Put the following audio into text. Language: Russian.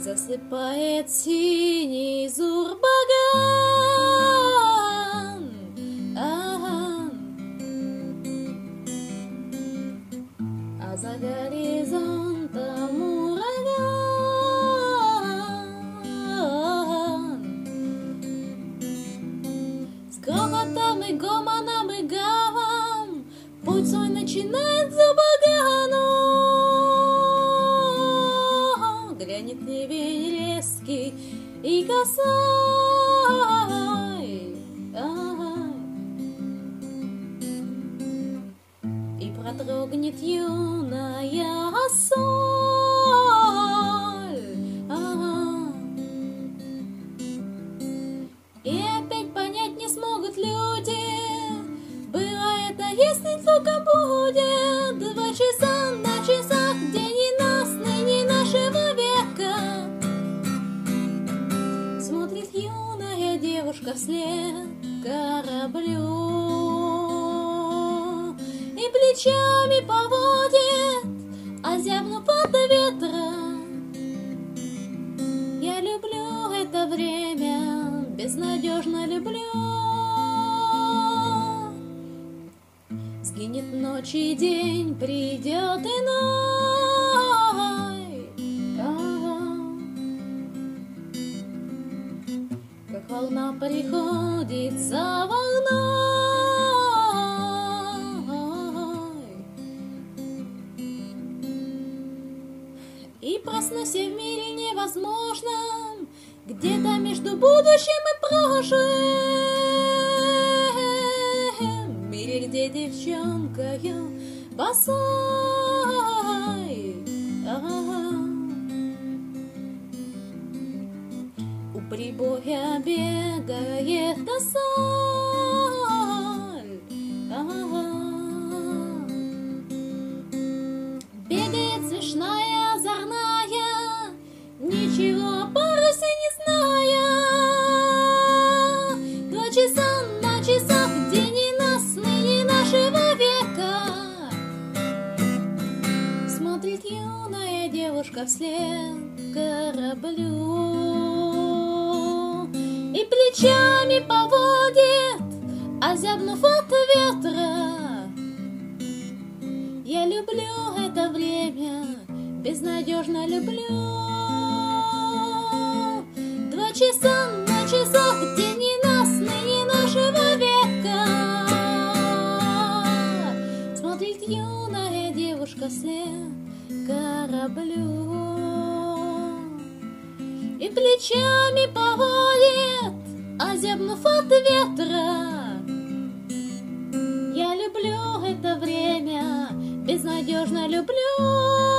Засыпает синий зурбаган, а за горизонтом ураган. С грохотом и гомоном и гавом путь свой начинает Зурбагану. Глянет ливень резкий и косой, и продрогнет юная соль, и опять понять не смогут люди, было это, если только будет 2 часа на часах, день и нас, ныне нашего века. Смотрит юная девушка вслед кораблю и плечами поводит, озябнув от ветра. Я люблю это время, безнадежно люблю. Сгинет ночь и день, придет иной, как волна приходит за волной, и проснусь я в мире невозможном, где-то между будущим и прошлым, мире, где девчонкою босой у прибоя бегает косоль, бегает смешная, озорная, ничего о парусе не зная. 2 часа на часах, день и нас, ныне нашего века. Смотрит юная девушка вслед кораблю и плечами поводит, озябнув от ветра. Я люблю это время, безнадежно люблю. 2 часа на часах, день и нас, ныне нашего века. Смотрит юная девушка вслед кораблю и плечами поводит, озябнув от ветра. Я люблю это время, безнадежно люблю.